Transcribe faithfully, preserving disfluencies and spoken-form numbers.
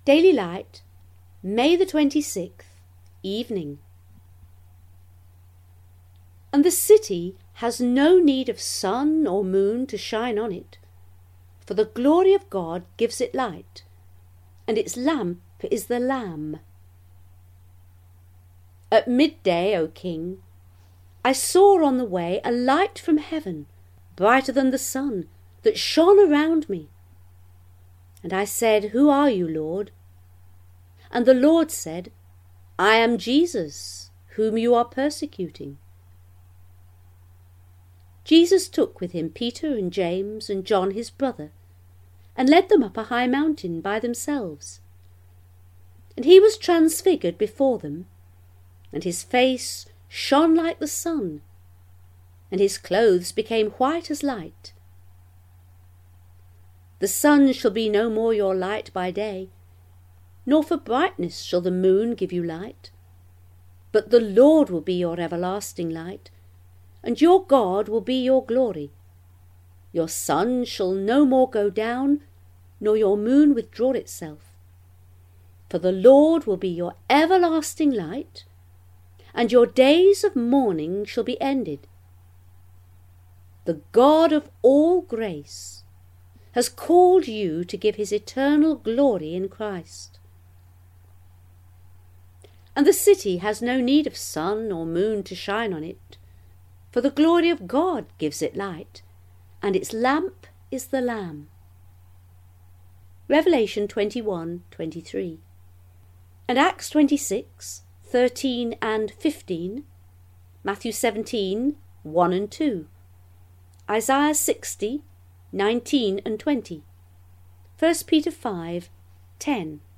Daily Light, May the twenty-sixth, evening. And the city has no need of sun or moon to shine on it, for the glory of God gives it light, and its lamp is the Lamb. At midday, O King, I saw on the way a light from heaven, brighter than the sun, that shone around me. And I said, Who are you, Lord? And the Lord said, I am Jesus, whom you are persecuting. Jesus took with him Peter and James and John his brother, and led them up a high mountain by themselves. And he was transfigured before them, and his face shone like the sun, and his clothes became white as light. The sun shall be no more your light by day, nor for brightness shall the moon give you light. But the Lord will be your everlasting light, and your God will be your glory. Your sun shall no more go down, nor your moon withdraw itself. For the Lord will be your everlasting light, and your days of mourning shall be ended. The God of all grace has called you to give his eternal glory in Christ. And the city has no need of sun or moon to shine on it, for the glory of God gives it light, and its lamp is the Lamb. Revelation twenty-one twenty-three, and Acts twenty-six thirteen and fifteen, Matthew seventeen one and two, Isaiah sixty nineteen and twenty, First Peter five ten.